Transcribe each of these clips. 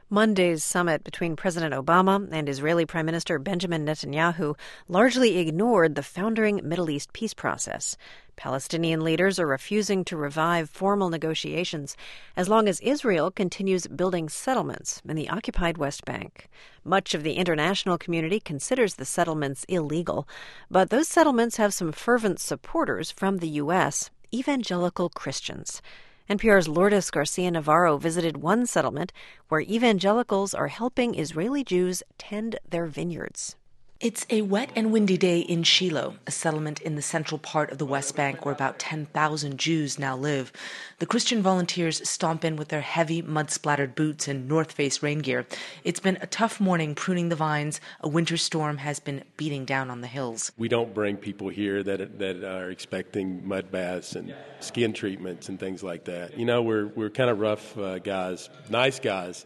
Monday's summit between President Obama and Israeli Prime Minister Benjamin Netanyahu largely ignored the founding Middle East peace process. Palestinian leaders are refusing to revive formal negotiations as long as Israel continues building settlements in the occupied West Bank. Much of the international community considers the settlements illegal, but those settlements have some fervent supporters from the U.S., evangelical Christians. NPR's Lourdes Garcia-Navarro visited one settlement where evangelicals are helping Israeli Jews tend their vineyards. It's a wet and windy day in Shiloh, a settlement in the central part of the West Bank where about 10,000 Jews now live. The Christian volunteers stomp in with their heavy, mud-splattered boots and North Face rain gear. It's been a tough morning pruning the vines. A winter storm has been beating down on the hills. We don't bring people here that are expecting mud baths and skin treatments and things like that. You know, we're kind of rough guys, nice guys.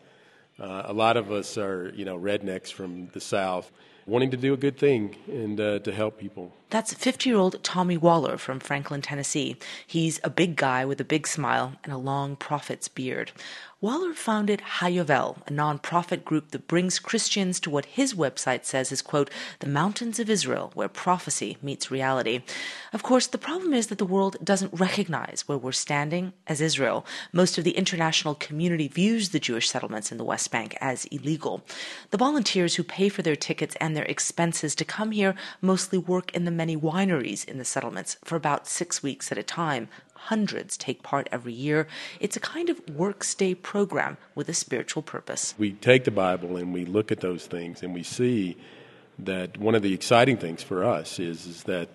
A lot of us are, rednecks from the South, wanting to do a good thing and to help people. That's 50-year-old Tommy Waller from Franklin, Tennessee. He's a big guy with a big smile and a long prophet's beard. Waller founded Hayovel, a nonprofit group that brings Christians to what his website says is, quote, the mountains of Israel, where prophecy meets reality. Of course, the problem is that the world doesn't recognize where we're standing as Israel. Most of the international community views the Jewish settlements in the West Bank as illegal. The volunteers who pay for their tickets and their expenses to come here mostly work in the many wineries in the settlements for about 6 weeks at a time. Hundreds take part every year. It's a kind of work-stay program with a spiritual purpose. We take the Bible and we look at those things and we see that one of the exciting things for us is that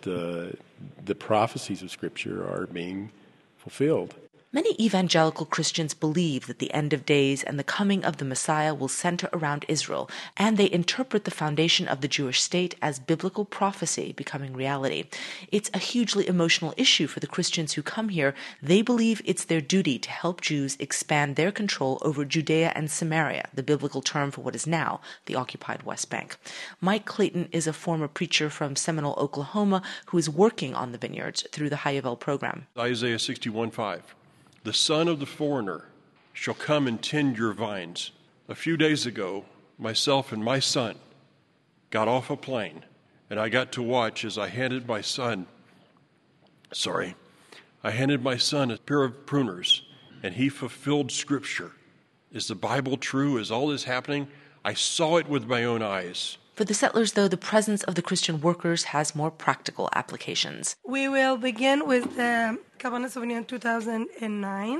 the prophecies of Scripture are being fulfilled. Many evangelical Christians believe that the end of days and the coming of the Messiah will center around Israel, and they interpret the foundation of the Jewish state as biblical prophecy becoming reality. It's a hugely emotional issue for the Christians who come here. They believe it's their duty to help Jews expand their control over Judea and Samaria, the biblical term for what is now the occupied West Bank. Mike Clayton is a former preacher from Seminole, Oklahoma, who is working on the vineyards through the Hayovel program. Isaiah 61:5. The son of the foreigner shall come and tend your vines. A few days ago, myself and my son got off a plane, and I got to watch as I handed my son a pair of pruners, and he fulfilled Scripture. Is the Bible true? Is all this happening? I saw it with my own eyes. For the settlers, though, the presence of the Christian workers has more practical applications. We will begin with the Cabernet Sauvignon 2009.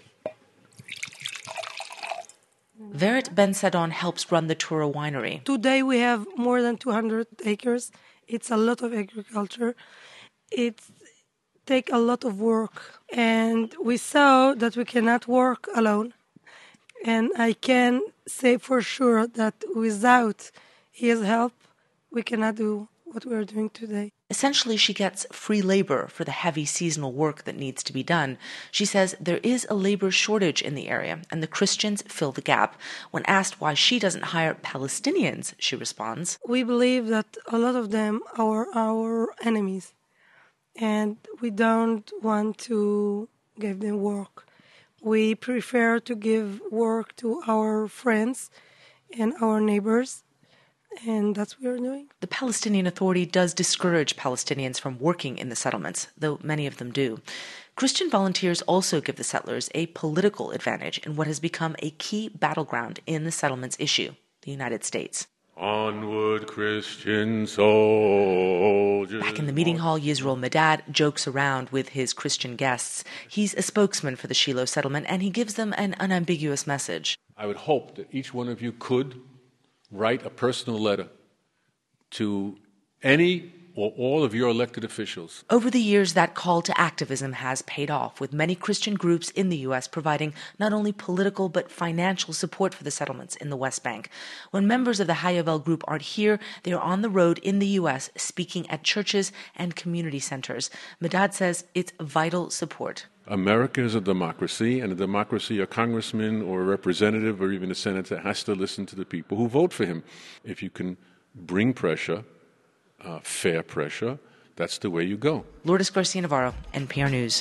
Verit Ben Sadon helps run the Tura winery. Today we have more than 200 acres. It's a lot of agriculture. It takes a lot of work. And we saw that we cannot work alone. And I can say for sure that without his help, we cannot do what we're doing today. Essentially, she gets free labor for the heavy seasonal work that needs to be done. She says there is a labor shortage in the area, and the Christians fill the gap. When asked why she doesn't hire Palestinians, she responds, we believe that a lot of them are our enemies, and we don't want to give them work. We prefer to give work to our friends and our neighbors. And that's what we're doing. The Palestinian Authority does discourage Palestinians from working in the settlements, though many of them do. Christian volunteers also give the settlers a political advantage in what has become a key battleground in the settlements issue, the United States. Onward, Christian soldiers. Back in the meeting hall, Yisrael Medad jokes around with his Christian guests. He's a spokesman for the Shiloh settlement, and he gives them an unambiguous message. I would hope that each one of you could write a personal letter to any or all of your elected officials. Over the years, that call to activism has paid off, with many Christian groups in the U.S. providing not only political but financial support for the settlements in the West Bank. When members of the Hayovel group aren't here, they are on the road in the U.S. speaking at churches and community centers. Medad says it's vital support. America is a democracy, and a democracy, a congressman or a representative or even a senator has to listen to the people who vote for him. If you can bring pressure, fair pressure, that's the way you go. Lourdes Garcia-Navarro, NPR News.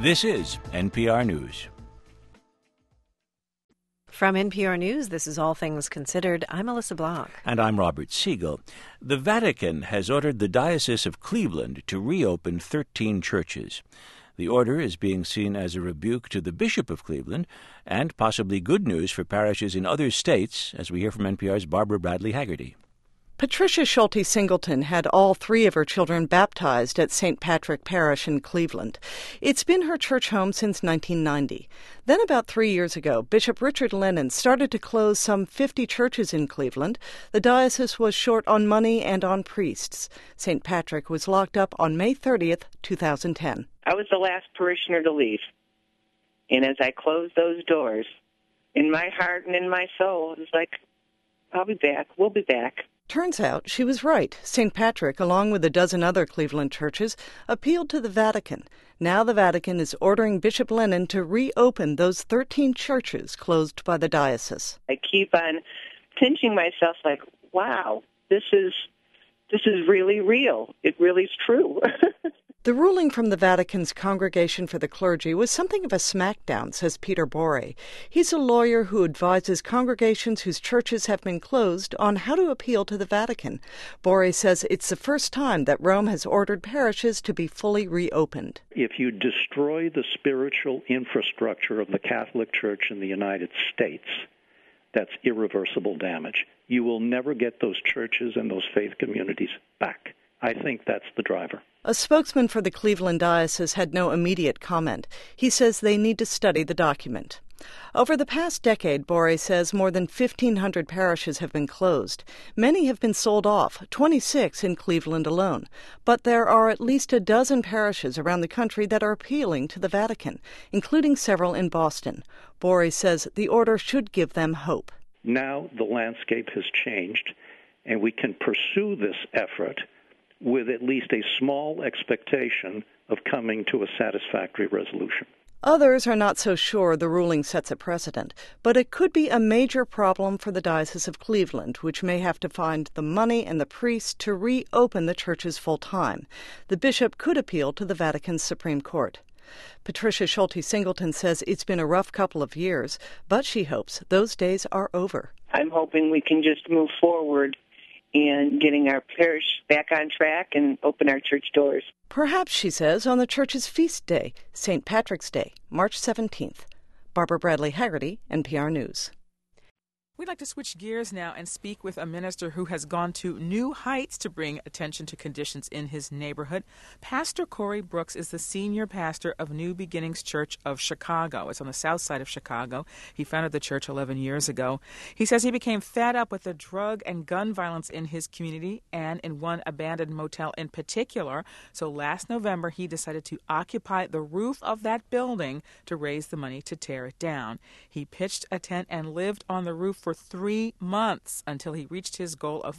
This is NPR News. From NPR News, this is All Things Considered. I'm Melissa Block. And I'm Robert Siegel. The Vatican has ordered the Diocese of Cleveland to reopen 13 churches. The order is being seen as a rebuke to the Bishop of Cleveland and possibly good news for parishes in other states, as we hear from NPR's Barbara Bradley Haggerty. Patricia Schulte Singleton had all three of her children baptized at St. Patrick Parish in Cleveland. It's been her church home since 1990. Then about 3 years ago, Bishop Richard Lennon started to close some 50 churches in Cleveland. The diocese was short on money and on priests. St. Patrick was locked up on May 30th, 2010. I was the last parishioner to leave. And as I closed those doors, in my heart and in my soul, it was like, I'll be back. We'll be back. Turns out she was right. St. Patrick, along with a dozen other Cleveland churches, appealed to the Vatican. Now the Vatican is ordering Bishop Lennon to reopen those 13 churches closed by the diocese. I keep on pinching myself like, wow, this is really real. It really is true. The ruling from the Vatican's Congregation for the Clergy was something of a smackdown, says Peter Borre. He's a lawyer who advises congregations whose churches have been closed on how to appeal to the Vatican. Borre says it's the first time that Rome has ordered parishes to be fully reopened. If you destroy the spiritual infrastructure of the Catholic Church in the United States, that's irreversible damage. You will never get those churches and those faith communities back. I think that's the driver. A spokesman for the Cleveland Diocese had no immediate comment. He says they need to study the document. Over the past decade, Borre says more than 1,500 parishes have been closed. Many have been sold off, 26 in Cleveland alone. But there are at least a dozen parishes around the country that are appealing to the Vatican, including several in Boston. Borre says the order should give them hope. Now the landscape has changed, and we can pursue this effort with at least a small expectation of coming to a satisfactory resolution. Others are not so sure the ruling sets a precedent, but it could be a major problem for the Diocese of Cleveland, which may have to find the money and the priests to reopen the churches full-time. The bishop could appeal to the Vatican's Supreme Court. Patricia Schulte Singleton says it's been a rough couple of years, but she hopes those days are over. I'm hoping we can just move forward in getting our parish back on track and open our church doors. Perhaps, she says, on the church's feast day, St. Patrick's Day, March 17th. Barbara Bradley Haggerty, NPR News. We'd like to switch gears now and speak with a minister who has gone to new heights to bring attention to conditions in his neighborhood. Pastor Corey Brooks is the senior pastor of New Beginnings Church of Chicago. It's on the south side of Chicago. He founded the church 11 years ago. He says he became fed up with the drug and gun violence in his community and in one abandoned motel in particular. So last November, he decided to occupy the roof of that building to raise the money to tear it down. He pitched a tent and lived on the roof for 3 months until he reached his goal of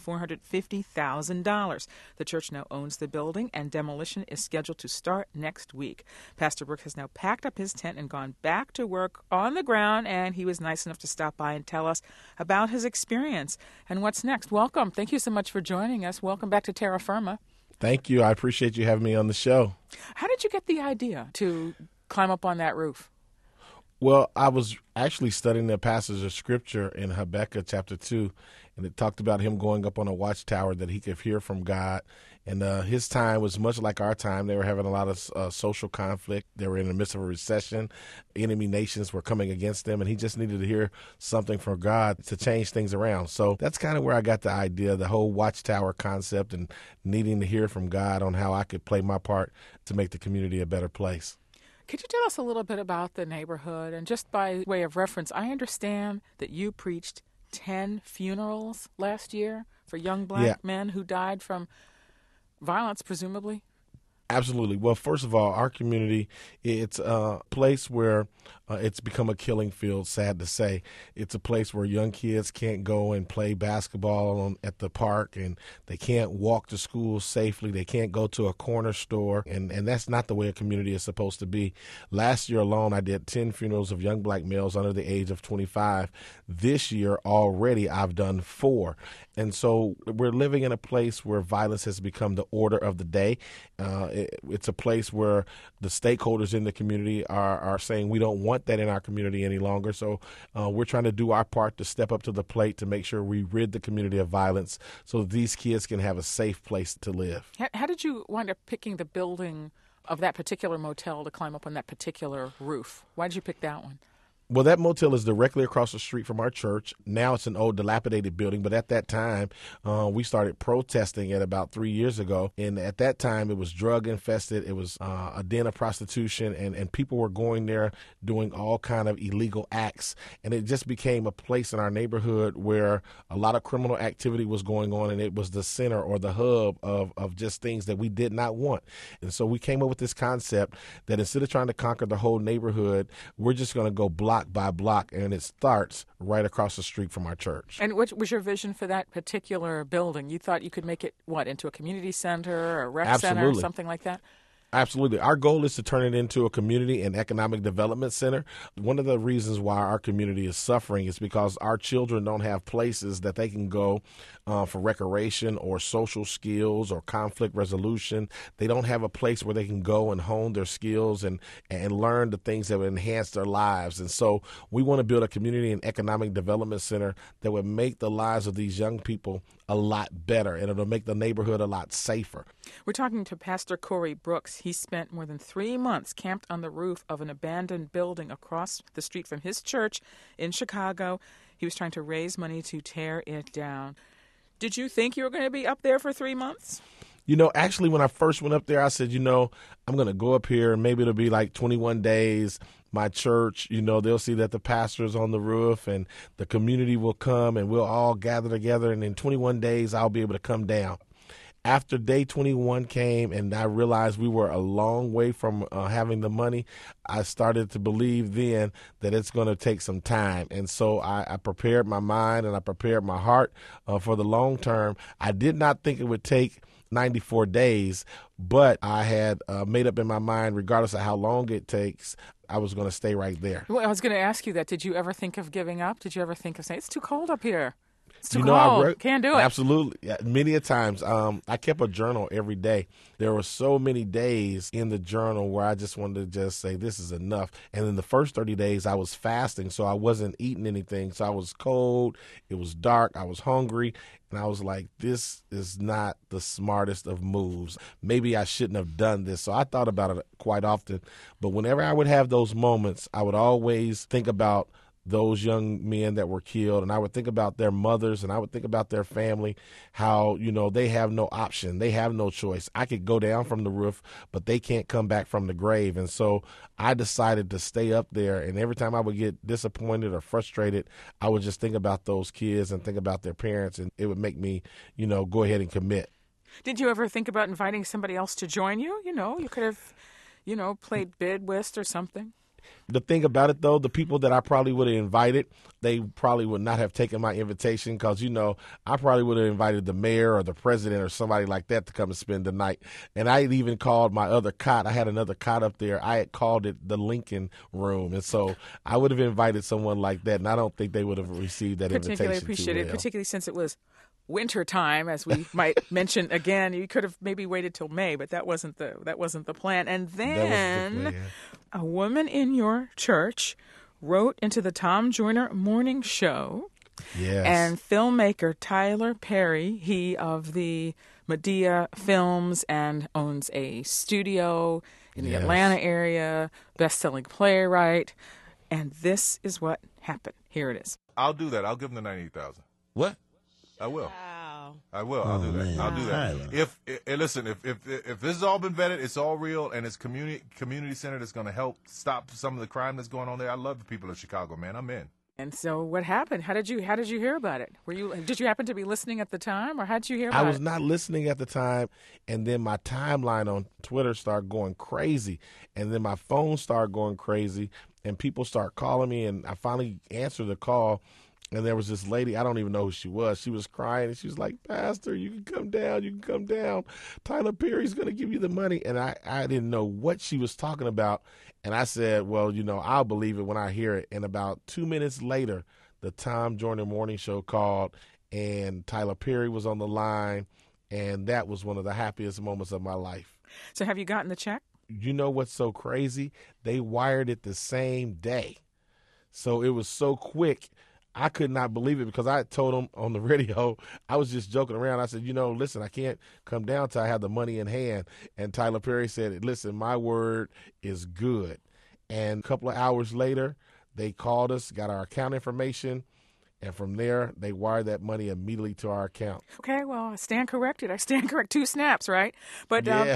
$450,000. The church now owns the building, and demolition is scheduled to start next week. Pastor Brooks has now packed up his tent and gone back to work on the ground, and he was nice enough to stop by and tell us about his experience and what's next. Welcome. Thank you so much for joining us. Welcome back to Terra Firma. Thank you. I appreciate you having me on the show. How did you get the idea to climb up on that roof? Well, I was actually studying the passage of Scripture in Habakkuk chapter 2, and it talked about him going up on a watchtower that he could hear from God. And his time was much like our time. They were having a lot of social conflict. They were in the midst of a recession. Enemy nations were coming against them, and he just needed to hear something from God to change things around. So that's kind of where I got the idea, the whole watchtower concept, and needing to hear from God on how I could play my part to make the community a better place. Could you tell us a little bit about the neighborhood? And just by way of reference, I understand that you preached 10 funerals last year for young black men who died from violence, presumably. Absolutely. Well, first of all, our community, it's a place where it's become a killing field, sad to say. It's a place where young kids can't go and play basketball at the park, and they can't walk to school safely. They can't go to a corner store, and that's not the way a community is supposed to be. Last year alone, I did 10 funerals of young black males under the age of 25. This year already, I've done 4. And so we're living in a place where violence has become the order of the day. It's a place where the stakeholders in the community are saying we don't want that in our community any longer. So we're trying to do our part to step up to the plate to make sure we rid the community of violence so that these kids can have a safe place to live. How did you wind up picking the building of that particular motel to climb up on that particular roof? Why did you pick that one? Well, that motel is directly across the street from our church. Now it's an old, dilapidated building, but at that time, we started protesting it about 3 years ago. And at that time, it was drug infested. It was a den of prostitution, and people were going there doing all kind of illegal acts. And it just became a place in our neighborhood where a lot of criminal activity was going on, and it was the center or the hub of just things that we did not want. And so we came up with this concept that instead of trying to conquer the whole neighborhood, we're just going to go block by block, and it starts right across the street from our church. And what was your vision for that particular building? You thought you could make it, into a community center or a rec center or something like that? Absolutely. Our goal is to turn it into a community and economic development center. One of the reasons why our community is suffering is because our children don't have places that they can go for recreation or social skills or conflict resolution. They don't have a place where they can go and hone their skills and learn the things that would enhance their lives. And so we want to build a community and economic development center that would make the lives of these young people a lot better, and it'll make the neighborhood a lot safer. We're talking to Pastor Corey Brooks. He spent more than 3 months camped on the roof of an abandoned building across the street from his church in Chicago. He was trying to raise money to tear it down. Did you think you were going to be up there for 3 months? Actually, when I first went up there, I said, I'm going to go up here, and maybe it'll be like 21 days. My church, they'll see that the pastor is on the roof, and the community will come, and we'll all gather together, and in 21 days, I'll be able to come down. After day 21 came and I realized we were a long way from having the money, I started to believe then that it's going to take some time. And so I prepared my mind and I prepared my heart for the long term. I did not think it would take 94 days, but I had made up in my mind, regardless of how long it takes, I was going to stay right there. Well, I was going to ask you that. Did you ever think of giving up? Did you ever think of saying, it's too cold up here? It's too cold. Can't do it. Absolutely. Yeah, many a times. I kept a journal every day. There were so many days in the journal where I just wanted to just say, this is enough. And in the first 30 days, I was fasting, so I wasn't eating anything. So I was cold. It was dark. I was hungry. And I was like, this is not the smartest of moves. Maybe I shouldn't have done this. So I thought about it quite often. But whenever I would have those moments, I would always think about those young men that were killed, and I would think about their mothers, and I would think about their family, how, they have no option. They have no choice. I could go down from the roof, but they can't come back from the grave. And so I decided to stay up there, and every time I would get disappointed or frustrated, I would just think about those kids and think about their parents, and it would make me, go ahead and commit. Did you ever think about inviting somebody else to join you? You could have, played bid whist or something. The thing about it, though, the people that I probably would have invited, they probably would not have taken my invitation because, I probably would have invited the mayor or the president or somebody like that to come and spend the night. And I had even called my other cot. I had another cot up there. I had called it the Lincoln Room. And so I would have invited someone like that, and I don't think they would have received that invitation. Particularly appreciated, particularly since it was winter time, as we might mention again. You could have maybe waited till May, but that wasn't the plan. And then a woman in your church wrote into the Tom Joyner Morning Show. Yes. And filmmaker Tyler Perry, he of the Medea Films and owns a studio in the Atlanta area, best-selling playwright. And this is what happened. Here it is. I'll do that. I'll give them the $98,000. What? I will. Wow. I will. I'll do that. Man. I'll do that. If listen, if this has all been vetted, it's all real, and it's community center that's going to help stop some of the crime that's going on there. I love the people of Chicago, man. I'm in. And so, what happened? How did you hear about it? Did you happen to be listening at the time, or how did you hear about it? I was not listening at the time, and then my timeline on Twitter started going crazy, and then my phone started going crazy, and people start calling me, and I finally answered the call. And there was this lady, I don't even know who she was. She was crying, and she was like, Pastor, you can come down. You can come down. Tyler Perry's going to give you the money. And I didn't know what she was talking about. And I said, well, I'll believe it when I hear it. And about 2 minutes later, the Tom Joyner Morning Show called, and Tyler Perry was on the line. And that was one of the happiest moments of my life. So have you gotten the check? You know what's so crazy? They wired it the same day. So it was so quick. I could not believe it because I told them on the radio, I was just joking around. I said, listen, I can't come down till I have the money in hand. And Tyler Perry said, listen, my word is good. And a couple of hours later, they called us, got our account information, and from there, they wired that money immediately to our account. Okay, well, I stand corrected. 2 snaps, right? But yeah.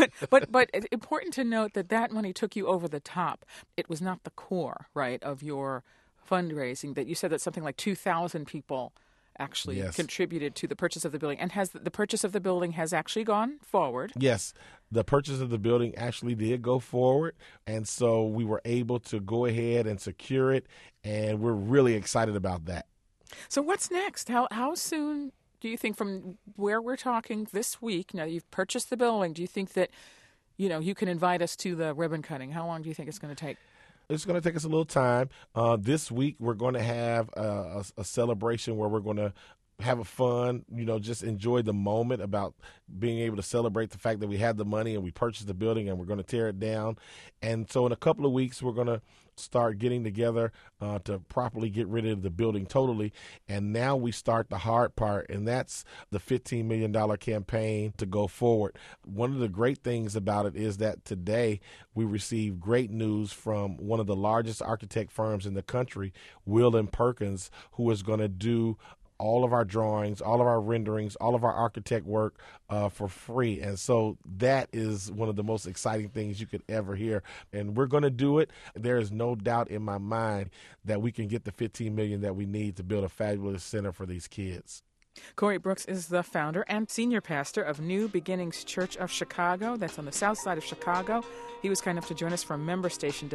but it's important to note that money took you over the top. It was not the core, right, of your fundraising. That you said that something like 2,000 people actually contributed to the purchase of the building. And has the purchase of the building has actually gone forward? Yes, the purchase of the building actually did go forward. And so we were able to go ahead and secure it. And we're really excited about that. So what's next? How soon do you think, from where we're talking this week, now you've purchased the building, do you think that, you can invite us to the ribbon cutting? How long do you think it's going to take? It's going to take us a little time. This week, we're going to have a celebration where we're going to have a fun, just enjoy the moment about being able to celebrate the fact that we had the money and we purchased the building and we're going to tear it down. And so in a couple of weeks, we're going to start getting together to properly get rid of the building totally. And now we start the hard part, and that's the $15 million campaign to go forward. One of the great things about it is that today we received great news from one of the largest architect firms in the country, Will & Perkins, who is going to do all of our drawings, all of our renderings, all of our architect work for free. And so that is one of the most exciting things you could ever hear. And we're going to do it. There is no doubt in my mind that we can get the $15 million that we need to build a fabulous center for these kids. Corey Brooks is the founder and senior pastor of New Beginnings Church of Chicago. That's on the south side of Chicago. He was kind enough to join us from member station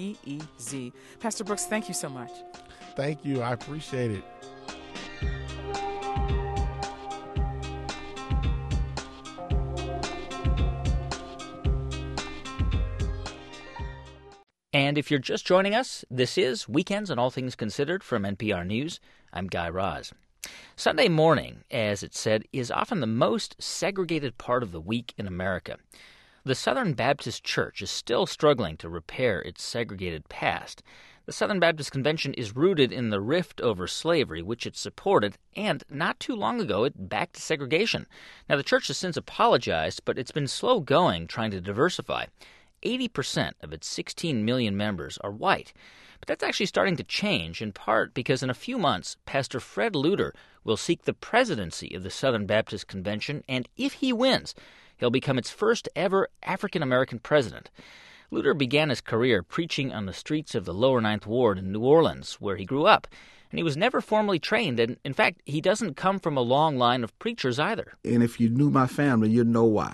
WBEZ. Pastor Brooks, thank you so much. Thank you. I appreciate it. And if you're just joining us, this is Weekends on All Things Considered from NPR News. I'm Guy Raz. Sunday morning, as it said, is often the most segregated part of the week in America. The Southern Baptist Church is still struggling to repair its segregated past. The Southern Baptist Convention is rooted in the rift over slavery, which it supported, and not too long ago it backed segregation. Now, the church has since apologized, but it's been slow going trying to diversify. 80% of its 16 million members are white. But that's actually starting to change, in part because in a few months, Pastor Fred Luter will seek the presidency of the Southern Baptist Convention, and if he wins, he'll become its first ever African-American president. Luter began his career preaching on the streets of the Lower Ninth Ward in New Orleans, where he grew up. And he was never formally trained, and in fact, he doesn't come from a long line of preachers either. And if you knew my family, you'd know why.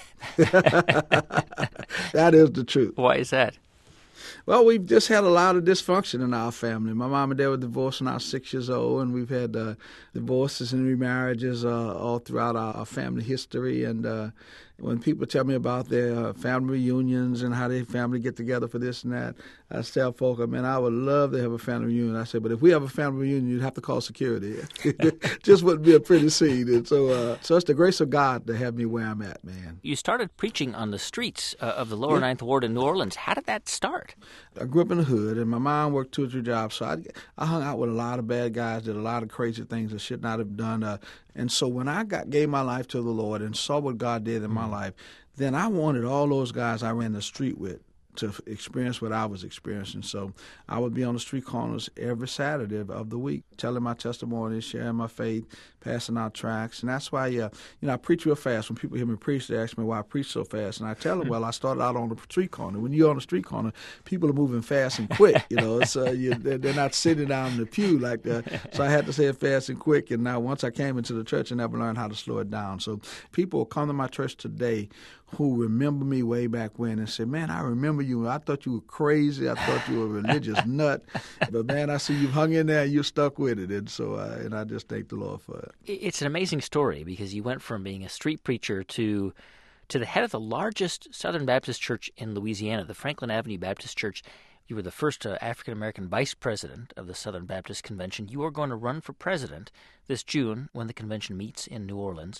That is the truth. Why is that? Well, we've just had a lot of dysfunction in our family. My mom and dad were divorced when I was 6 years old, and we've had divorces and remarriages all throughout our family history. And when people tell me about their family reunions and how their family get together for this and that, I tell folk, I would love to have a family reunion. I said, but if we have a family reunion, you'd have to call security. Just wouldn't be a pretty scene. And so it's the grace of God to have me where I'm at, man. You started preaching on the streets of the Lower Ninth Ward in New Orleans. How did that start? I grew up in the hood, and my mom worked 2 or 3 jobs, so I hung out with a lot of bad guys, did a lot of crazy things I should not have done. And so when I gave my life to the Lord and saw what God did in my life, then I wanted all those guys I ran the street with to experience what I was experiencing. So I would be on the street corners every Saturday of the week, telling my testimony, sharing my faith, passing out tracts. And that's why, I preach real fast. When people hear me preach, they ask me why I preach so fast. And I tell them, well, I started out on the street corner. When you're on the street corner, people are moving fast and quick. They're not sitting down in the pew like that. So I had to say it fast and quick. And now once I came into the church, I never learned how to slow it down. So people come to my church today who remember me way back when and say, man, I remember you. I thought you were crazy. I thought you were a religious nut. But, man, I see you hung in there and you stuck with it. And so and I just thank the Lord for it. It's an amazing story because you went from being a street preacher to the head of the largest Southern Baptist church in Louisiana, the Franklin Avenue Baptist Church. You were the first African-American vice president of the Southern Baptist Convention. You are going to run for president this June when the convention meets in New Orleans.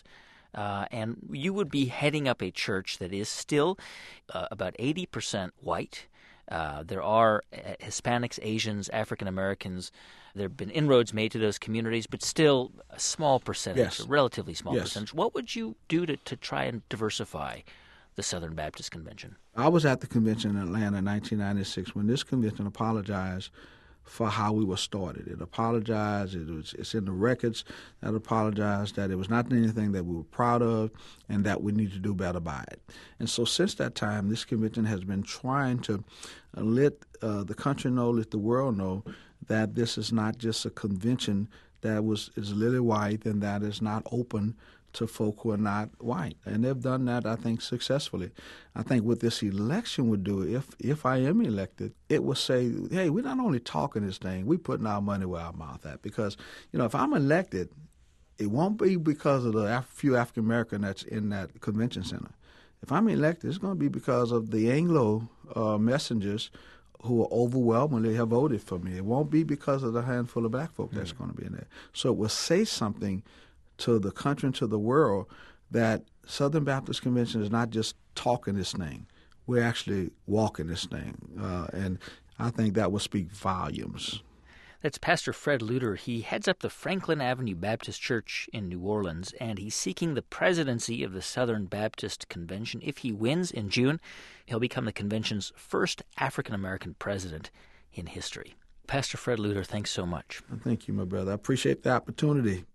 and you would be heading up a church that is still about 80% white. There are Hispanics, Asians, African Americans. There have been inroads made to those communities, but still a small percentage, a relatively small percentage. What would you do to try and diversify the Southern Baptist Convention? I was at the convention in Atlanta in 1996 when this convention apologized for how we were started. It apologized. It's in the records that apologized that it was not anything that we were proud of and that we need to do better by it. And so since that time, this convention has been trying to let the country know, let the world know that this is not just a convention that is lily white and that is not open to folk who are not white. And they've done that, I think, successfully. I think what this election would do, if I am elected, it would say, hey, we're not only talking this thing, we're putting our money where our mouth at. Because, if I'm elected, it won't be because of the few African American that's in that convention center. If I'm elected, it's going to be because of the Anglo messengers who are overwhelmingly have voted for me. It won't be because of the handful of black folk that's going to be in there. So it will say something to the country and to the world that Southern Baptist Convention is not just talking this thing. We're actually walking this thing. And I think that will speak volumes. That's Pastor Fred Luter. He heads up the Franklin Avenue Baptist Church in New Orleans, and he's seeking the presidency of the Southern Baptist Convention. If he wins in June, he'll become the convention's first African-American president in history. Pastor Fred Luter, thanks so much. Thank you, my brother. I appreciate the opportunity.